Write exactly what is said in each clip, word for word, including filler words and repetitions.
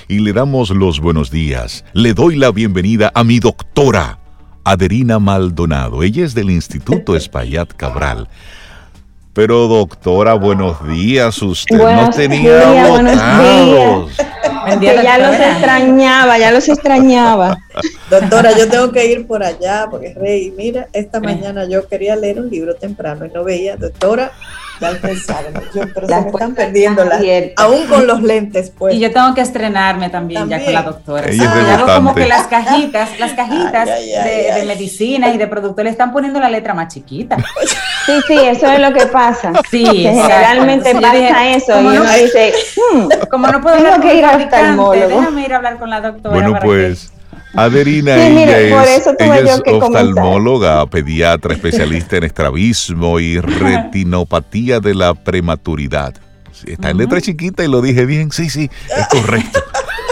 y le damos los buenos días. Le doy la bienvenida a mi doctora, Aderina Maldonado. Ella es del Instituto Espaillat Cabral. Pero doctora, buenos días. Usted buenos nos tenía días, botados. Que ya los extrañaba, ya los extrañaba. Doctora, yo tengo que ir por allá, porque Rey, mira, esta mañana yo quería leer un libro temprano y no veía, doctora, ya alcanzaron, yo, pero se me están perdiendo las, aún con los lentes pues. Y yo tengo que estrenarme también, también. ya con la doctora. Ella sí, es hago como que las cajitas, las cajitas ay, ay, ay, de, ay. de medicinas y de productos le están poniendo la letra más chiquita. Sí, sí, eso es lo que pasa. Sí, generalmente pasa dije, eso y uno no, dice, hmm, como no puedo tengo que ir al oftalmólogo. Déjame ir a hablar con la doctora. Bueno, pues... Que... Aderina, sí, mire, ella, por es, eso ella es que oftalmóloga, comenzar. pediatra, especialista en estrabismo y retinopatía de la prematuridad. Está uh-huh. en letra chiquita y lo dije bien, sí, sí, es correcto.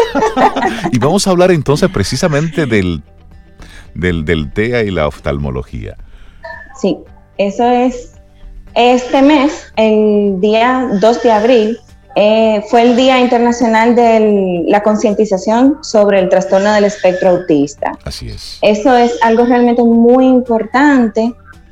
Y vamos a hablar entonces precisamente del, del, del T E A y la oftalmología. Sí, eso es, este mes, el día dos de abril, Eh, fue el Día Internacional de la Concientización sobre el Trastorno del Espectro Autista. Así es. Eso es algo realmente muy importante.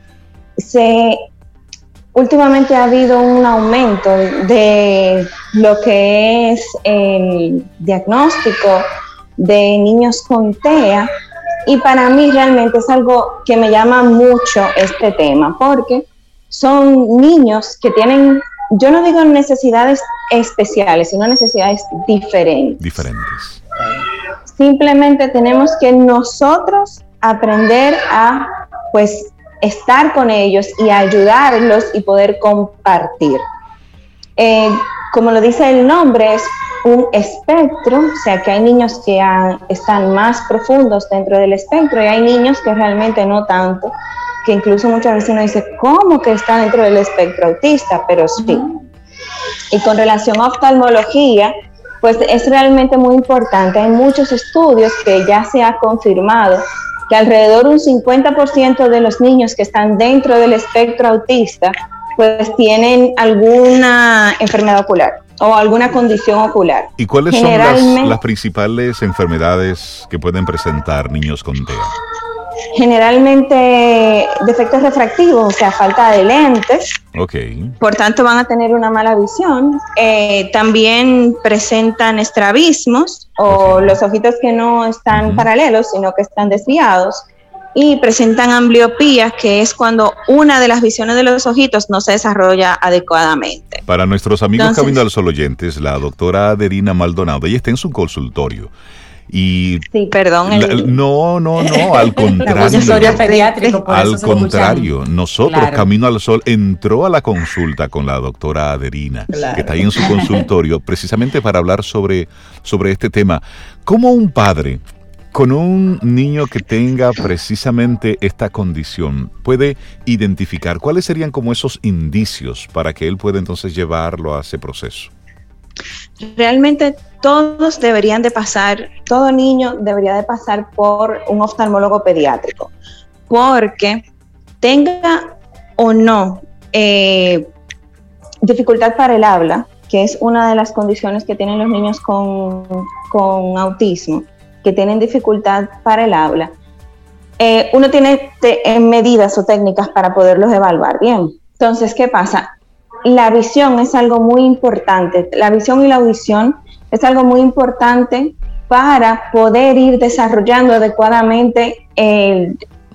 Se, últimamente ha habido un aumento de lo que es el diagnóstico de niños con T E A y para mí realmente es algo que me llama mucho este tema porque son niños que tienen... Yo no digo necesidades especiales, sino necesidades diferentes. Diferentes. Simplemente tenemos que nosotros aprender a, pues, estar con ellos y ayudarlos y poder compartir. Eh, como lo dice el nombre, es un espectro, o sea que hay niños que han, están más profundos dentro del espectro y hay niños que realmente no tanto, que incluso muchas veces uno dice, ¿cómo que está dentro del espectro autista? Pero sí. Uh-huh. Y con relación a oftalmología, pues es realmente muy importante. Hay muchos estudios que ya se ha confirmado que alrededor de un cincuenta por ciento de los niños que están dentro del espectro autista, pues tienen alguna enfermedad ocular o alguna condición ocular. ¿Y cuáles son las, las principales enfermedades que pueden presentar niños con T E A? Generalmente defectos refractivos, o sea, falta de lentes. Okay. Por tanto, van a tener una mala visión. Eh, también presentan estrabismos o okay. los ojitos que no están uh-huh. paralelos, sino que están desviados. Y presentan ambliopía, que es cuando una de las visiones de los ojitos no se desarrolla adecuadamente. Para nuestros amigos Entonces, Camino al Sol oyentes, la doctora Aderina Maldonado, ella está en su consultorio. Y sí, perdón. La, no, no, no, al contrario. Al contrario, nosotros, claro. Camino al Sol, entró a la consulta con la doctora Aderina, claro. que está ahí en su consultorio, precisamente para hablar sobre, sobre este tema. ¿Cómo un padre con un niño que tenga precisamente esta condición puede identificar cuáles serían como esos indicios para que él pueda entonces llevarlo a ese proceso? Realmente todos deberían de pasar, todo niño debería de pasar por un oftalmólogo pediátrico, porque tenga o no eh, dificultad para el habla, que es una de las condiciones que tienen los niños con, con autismo, que tienen dificultad para el habla, eh, uno tiene te, medidas o técnicas para poderlos evaluar bien. Entonces, ¿qué pasa? La visión es algo muy importante, la visión y la audición es algo muy importante para poder ir desarrollando adecuadamente eh,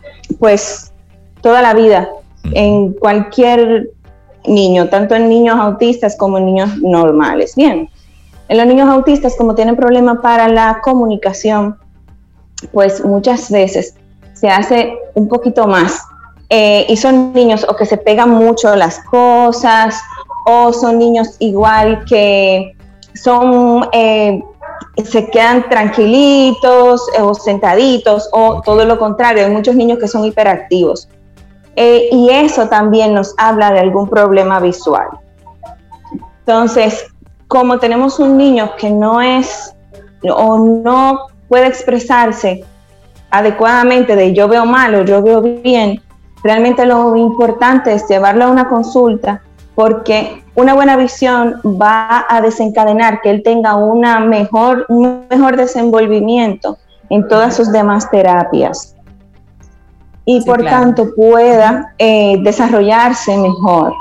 pues toda la vida en cualquier niño, tanto en niños autistas como en niños normales. Bien, en los niños autistas, como tienen problemas para la comunicación, pues muchas veces se hace un poquito más. Eh, y son niños o que se pegan mucho las cosas, o son niños igual que son, eh, se quedan tranquilitos eh, o sentaditos, o okay. todo lo contrario, hay muchos niños que son hiperactivos. Eh, y eso también nos habla de algún problema visual. Entonces, como tenemos un niño que no es o no puede expresarse adecuadamente de yo veo mal o yo veo bien, realmente lo importante es llevarlo a una consulta porque una buena visión va a desencadenar que él tenga una mejor, un mejor desenvolvimiento en todas sus demás terapias y sí, por claro. tanto pueda eh, desarrollarse mejor.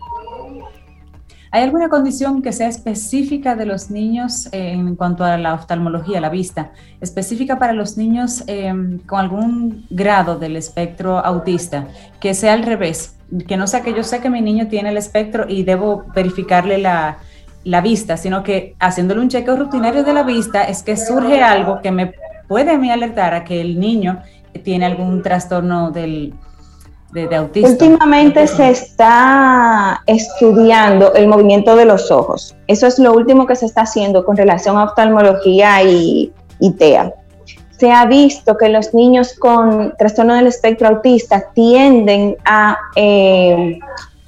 ¿Hay alguna condición que sea específica de los niños eh, en cuanto a la oftalmología, la vista, específica para los niños eh, con algún grado del espectro autista, que sea al revés, que no sea que yo sé que mi niño tiene el espectro y debo verificarle la, la vista, sino que haciéndole un chequeo rutinario de la vista es que surge algo que me puede a mí alertar a que el niño tiene algún trastorno del De, de autismo? Últimamente se está estudiando el movimiento de los ojos. Eso es lo último que se está haciendo con relación a oftalmología y, y T E A. Se ha visto que los niños con trastorno del espectro autista tienden a eh,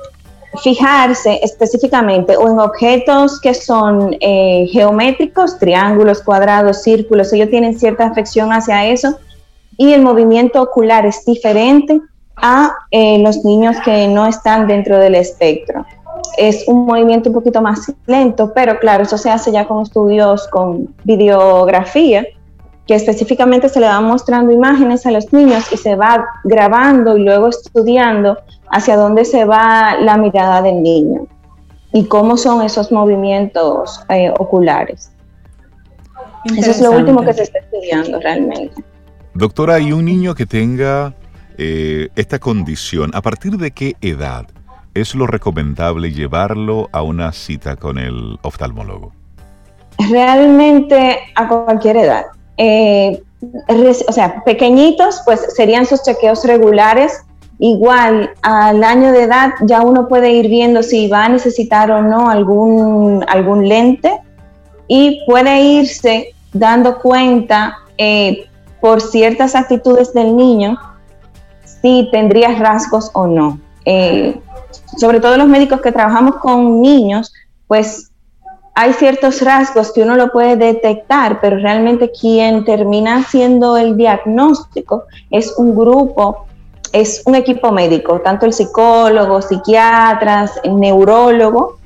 fijarse específicamente o en objetos que son eh, geométricos, triángulos, cuadrados, círculos. Ellos tienen cierta afección hacia eso y el movimiento ocular es diferente a eh, los niños que no están dentro del espectro. Es un movimiento un poquito más lento, pero claro, eso se hace ya con estudios con videografía, que específicamente se le van mostrando imágenes a los niños y se va grabando y luego estudiando hacia dónde se va la mirada del niño y cómo son esos movimientos eh, oculares. Eso es lo último que se está estudiando realmente. Doctora, ¿y un niño que tenga Eh, esta condición, a partir de qué edad es lo recomendable llevarlo a una cita con el oftalmólogo? Realmente a cualquier edad. Eh, o sea, pequeñitos, pues serían sus chequeos regulares. Igual al año de edad ya uno puede ir viendo si va a necesitar o no algún, algún lente y puede irse dando cuenta eh, por ciertas actitudes del niño si tendría rasgos o no. Eh, sobre todo los médicos que trabajamos con niños, pues hay ciertos rasgos que uno lo puede detectar, pero realmente quien termina haciendo el diagnóstico es un grupo, es un equipo médico, tanto el psicólogo, psiquiatras, el neurólogo,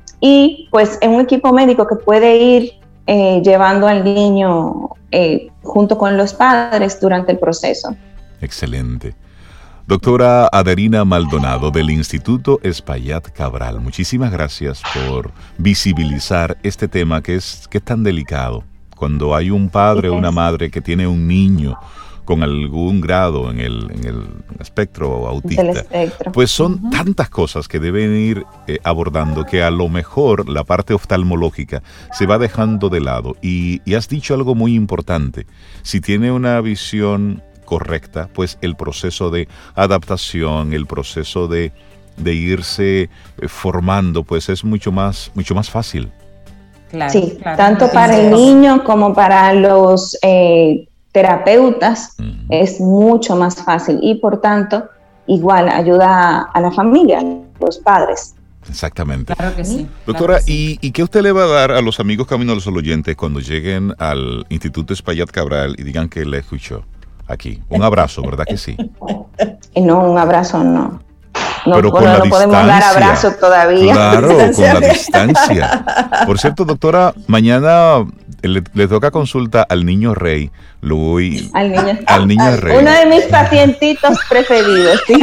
y pues es un equipo médico que puede ir eh, llevando al niño eh, junto con los padres durante el proceso. Excelente. Doctora Aderina Maldonado del Instituto Espaillat Cabral, muchísimas gracias por visibilizar este tema que es, que es tan delicado. Cuando hay un padre o una madre que tiene un niño con algún grado en el, en el espectro autista, espectro. Pues son uh-huh. tantas cosas que deben ir eh, abordando que a lo mejor la parte oftalmológica se va dejando de lado. Y, y has dicho algo muy importante, si tiene una visión correcta, pues el proceso de adaptación, el proceso de, de irse formando, pues es mucho más, mucho más fácil. Claro, sí, claro, tanto para el niño como para los eh, terapeutas uh-huh. es mucho más fácil y por tanto igual ayuda a la familia, a los padres. Exactamente. Claro que sí. Doctora, claro que sí. ¿y, ¿y qué usted le va a dar a los amigos Camino a los Oyentes cuando lleguen al Instituto Espaillat Cabral y digan que le escuchó? Aquí, un abrazo, ¿verdad que sí? No, un abrazo no. No, Pero con no, la no distancia. podemos dar abrazos todavía. Claro, con la distancia. Por cierto, doctora, mañana le, le toca consulta al niño Rey. Lo voy, al niño, al niño al, Rey. Uno de mis pacientitos preferidos. ¿Sí?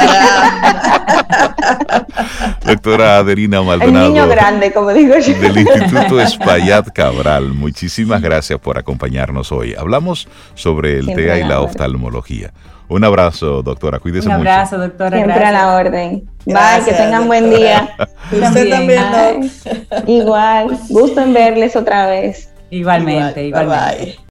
Doctora Aderina Maldonado. El niño grande, como digo yo. Del Instituto Espaillat Cabral. Muchísimas gracias por acompañarnos hoy. Hablamos sobre el Siempre T E A y la oftalmología. Un abrazo, doctora. Cuídese mucho. Un abrazo, mucho. doctora. Siempre gracias. a la orden. Gracias, Bye, que tengan doctora. buen día. Usted también, ¿no? Igual. Gusto en verles otra vez. Igualmente, igual, igualmente. bye, bye.